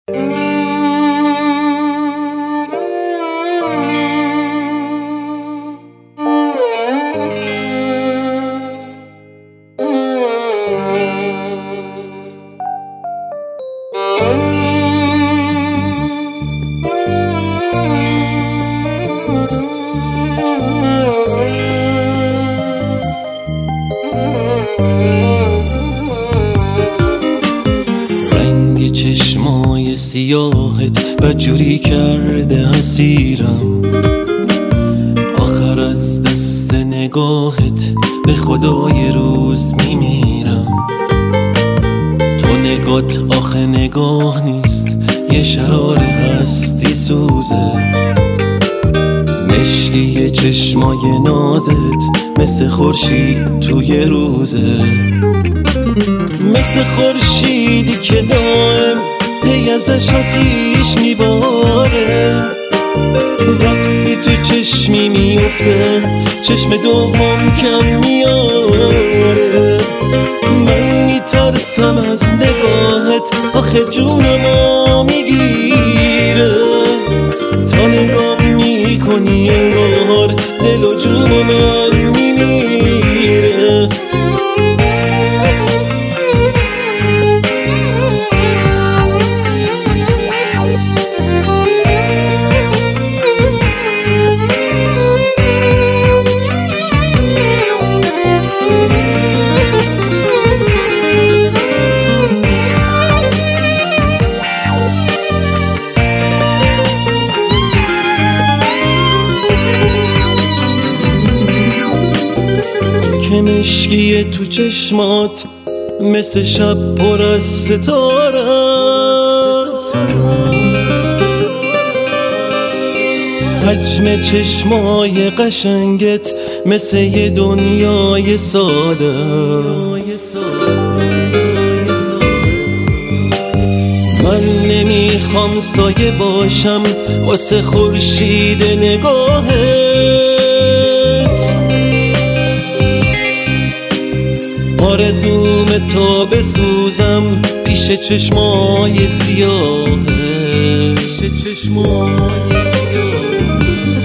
رنگ چشمای سیاهت بدجوری کرده اسیرم، آخر از دست نگاهت به خدای روز میمیرم. تو نگات آخه نگاه نیست، یه شرار هستی سوزه. مشکی چشمای نازت مثل خورشید توی روزه، مثل خورشیدی که دائم پی ازش آتیش میباره. وقتی تو چشمی میفته چشم دوم کم میاره. من میترسم از نگاهت، آخه جونمو میگیره. تا نگاه میکنی انگار دل و جون من میمیره. که مشکی تو چشمات مثل شب پر از ستاره است. حجم چشمای قشنگت مثل یه دنیای ساده است. من نمیخوام سایه باشم واسه خورشید نگاهت. آرزوم تا بسوزم پیش چشمای سیاهت، پیش چشمای سیاهت.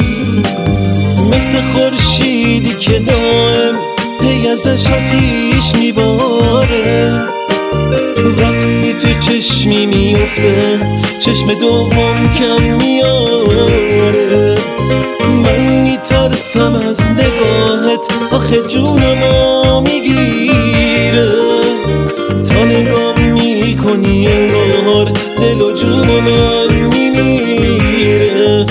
مثل خورشیدی که دائم پی ازش آتیش میباره. وقتی تو چشمی میفته چشم دوم کم میاره. من میترسم از نگاهت، آخه جونمو میگیره. تا نگاه میکنی انگار دل و جون من میمیره.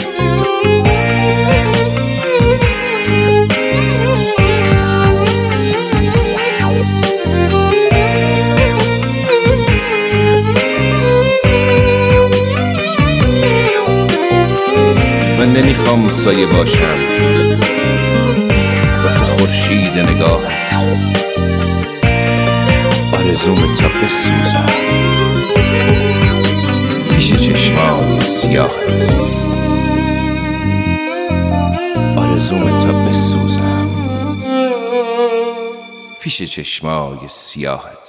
من نمیخوام سایه باشم واسه خورشید نگاهت. آرزوم تا بسوزم پیش چشمای سیاهت. آرزوم تا بسوزم پیش چشمای سیاهت.